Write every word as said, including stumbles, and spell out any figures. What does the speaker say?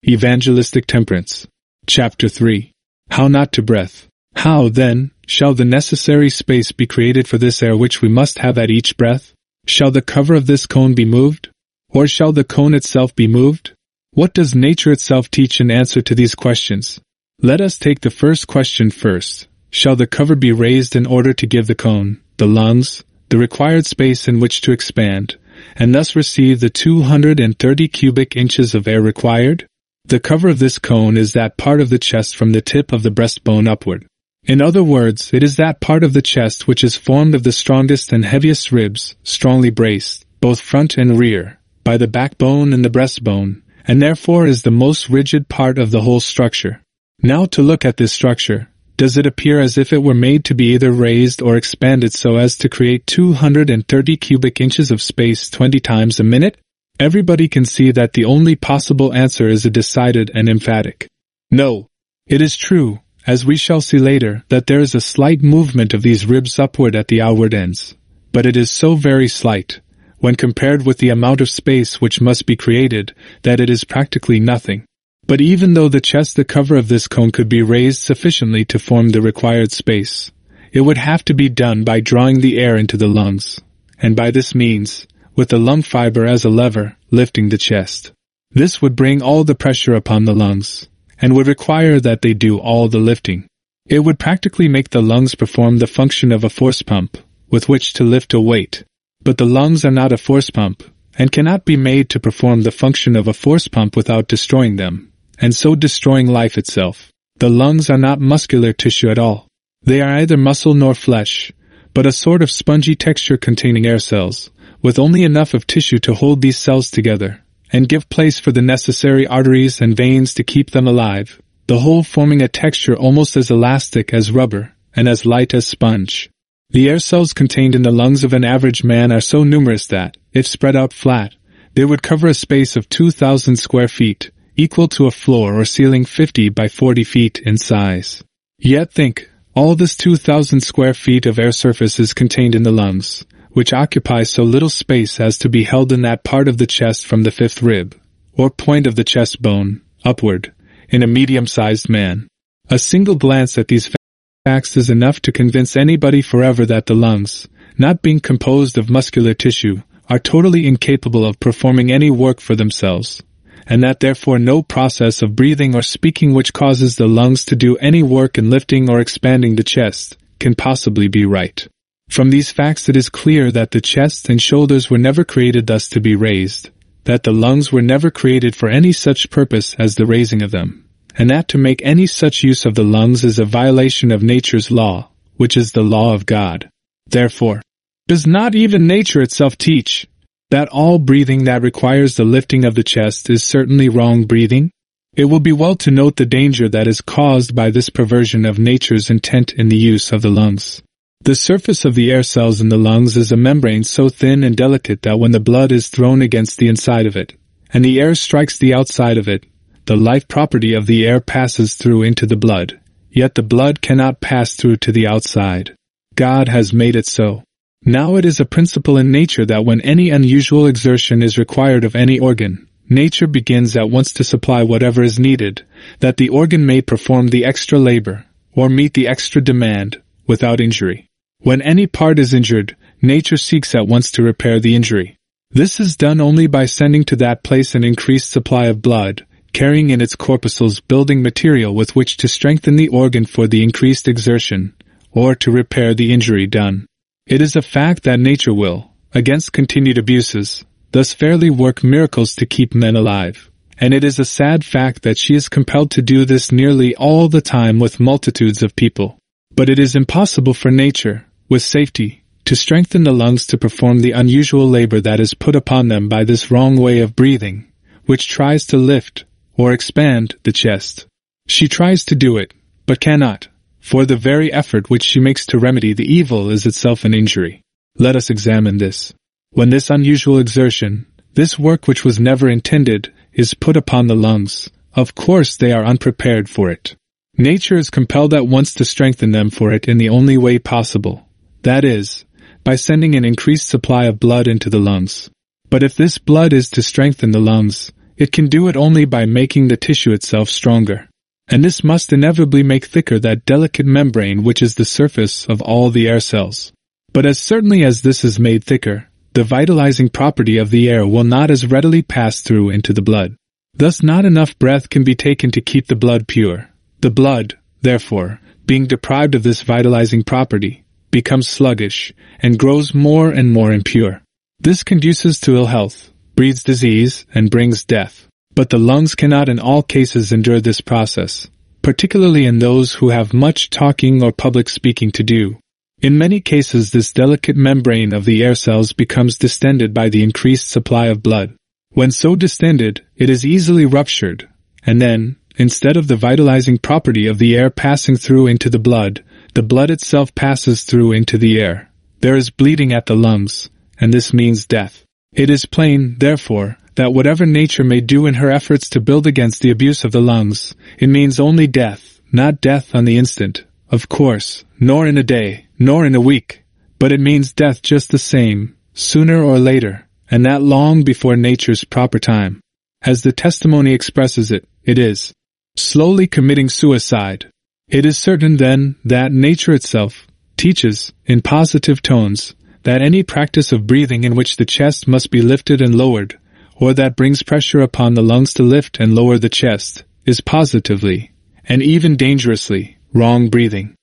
Evangelistic Temperance. Chapter three. How not to breath. How, then, shall the necessary space be created for this air which we must have at each breath? Shall the cover of this cone be moved? Or shall the cone itself be moved? What does nature itself teach in answer to these questions? Let us take the first question first. Shall the cover be raised in order to give the cone, the lungs, the required space in which to expand, and thus receive the two hundred thirty cubic inches of air required? The cover of this cone is that part of the chest from the tip of the breastbone upward. In other words, it is that part of the chest which is formed of the strongest and heaviest ribs, strongly braced, both front and rear, by the backbone and the breastbone, and therefore is the most rigid part of the whole structure. Now to look at this structure, does it appear as if it were made to be either raised or expanded so as to create two hundred thirty cubic inches of space twenty times a minute? Everybody can see that the only possible answer is a decided and emphatic no. It is true, as we shall see later, that there is a slight movement of these ribs upward at the outward ends, but it is so very slight, when compared with the amount of space which must be created, that it is practically nothing. But even though the chest, the cover of this cone, could be raised sufficiently to form the required space, it would have to be done by drawing the air into the lungs, and by this means, with the lung fiber as a lever, lifting the chest. This would bring all the pressure upon the lungs, and would require that they do all the lifting. It would practically make the lungs perform the function of a force pump, with which to lift a weight. But the lungs are not a force pump, and cannot be made to perform the function of a force pump without destroying them, and so destroying life itself. The lungs are not muscular tissue at all. They are either muscle nor flesh, but a sort of spongy texture containing air cells, with only enough of tissue to hold these cells together, and give place for the necessary arteries and veins to keep them alive, the whole forming a texture almost as elastic as rubber, and as light as sponge. The air cells contained in the lungs of an average man are so numerous that, if spread out flat, they would cover a space of two thousand square feet, equal to a floor or ceiling fifty by forty feet in size. Yet think, all this two thousand square feet of air surface is contained in the lungs, which occupy so little space as to be held in that part of the chest from the fifth rib, or point of the chest bone, upward, in a medium-sized man. A single glance at these facts is enough to convince anybody forever that the lungs, not being composed of muscular tissue, are totally incapable of performing any work for themselves, and that therefore no process of breathing or speaking which causes the lungs to do any work in lifting or expanding the chest can possibly be right. From these facts it is clear that the chest and shoulders were never created thus to be raised, that the lungs were never created for any such purpose as the raising of them, and that to make any such use of the lungs is a violation of nature's law, which is the law of God. Therefore, does not even nature itself teach that all breathing that requires the lifting of the chest is certainly wrong breathing? It will be well to note the danger that is caused by this perversion of nature's intent in the use of the lungs. The surface of the air cells in the lungs is a membrane so thin and delicate that when the blood is thrown against the inside of it, and the air strikes the outside of it, the life property of the air passes through into the blood, yet the blood cannot pass through to the outside. God has made it so. Now it is a principle in nature that when any unusual exertion is required of any organ, nature begins at once to supply whatever is needed, that the organ may perform the extra labor, or meet the extra demand, without injury. When any part is injured, nature seeks at once to repair the injury. This is done only by sending to that place an increased supply of blood, carrying in its corpuscles building material with which to strengthen the organ for the increased exertion, or to repair the injury done. It is a fact that nature will, against continued abuses, thus fairly work miracles to keep men alive, and it is a sad fact that she is compelled to do this nearly all the time with multitudes of people. But it is impossible for nature, with safety, to strengthen the lungs to perform the unusual labor that is put upon them by this wrong way of breathing, which tries to lift, or expand, the chest. She tries to do it, but cannot, for the very effort which she makes to remedy the evil is itself an injury. Let us examine this. When this unusual exertion, this work which was never intended, is put upon the lungs, of course they are unprepared for it. Nature is compelled at once to strengthen them for it in the only way possible, that is, by sending an increased supply of blood into the lungs. But if this blood is to strengthen the lungs, it can do it only by making the tissue itself stronger. And this must inevitably make thicker that delicate membrane which is the surface of all the air cells. But as certainly as this is made thicker, the vitalizing property of the air will not as readily pass through into the blood. Thus not enough breath can be taken to keep the blood pure. The blood, therefore, being deprived of this vitalizing property, becomes sluggish, and grows more and more impure. This conduces to ill health, breeds disease, and brings death. But the lungs cannot in all cases endure this process, particularly in those who have much talking or public speaking to do. In many cases this delicate membrane of the air cells becomes distended by the increased supply of blood. When so distended, it is easily ruptured, and then, instead of the vitalizing property of the air passing through into the blood, the blood itself passes through into the air. There is bleeding at the lungs, and this means death. It is plain, therefore, that whatever nature may do in her efforts to build against the abuse of the lungs, it means only death, not death on the instant, of course, nor in a day, nor in a week, but it means death just the same, sooner or later, and that long before nature's proper time. As the testimony expresses it, it is slowly committing suicide. It is certain, then, that nature itself teaches, in positive tones, that any practice of breathing in which the chest must be lifted and lowered, or that brings pressure upon the lungs to lift and lower the chest, is positively, and even dangerously, wrong breathing.